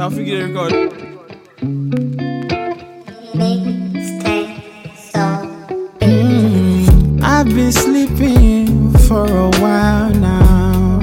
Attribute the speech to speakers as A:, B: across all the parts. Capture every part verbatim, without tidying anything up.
A: I'll figure the record.
B: Mm, I've been sleeping for a while now.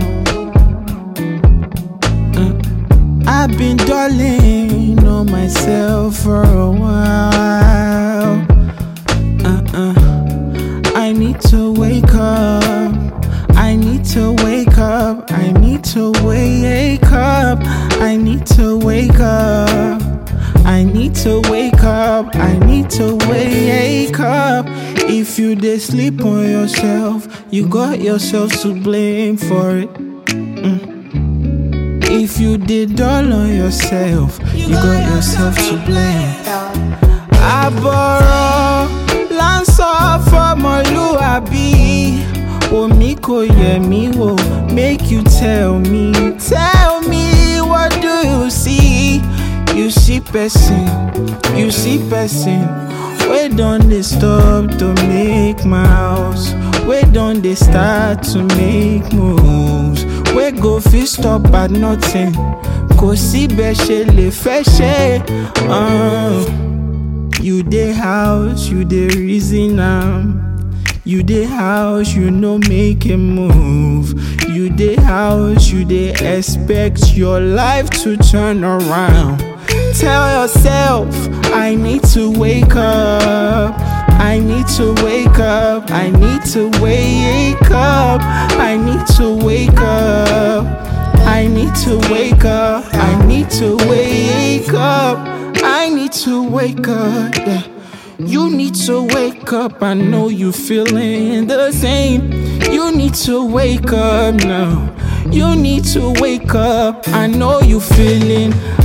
B: Uh, I've been dwelling on myself for a while. Uh-uh. I need to wake up. I need to wake up. I need to wake up. I need to wake up. I need to wake up. I need to wake up. If you did sleep on yourself, you got yourself to blame for it. Mm. If you did all on yourself, you got yourself to blame. I borrow lands off for Moluabi. Omi ko ye mi wo, make you tell me, tell me what do you see? You see person, you see person. We don't they stop to make mouths. We don't they start to make moves. We go fi stop at nothing. Ko si beshe le feshe. Uh, you dey house, you dey reason am. You dey house, you no make a move. You dey house, you dey expect your life to turn around. Tell yourself, I need to wake up. I need to wake up. I need to wake up. I need to wake up. I need to wake up. I need to wake up. I need to wake up. Yeah. You need to wake up. I know you feeling the same. You need to wake up now. You need to wake up. I know you feeling.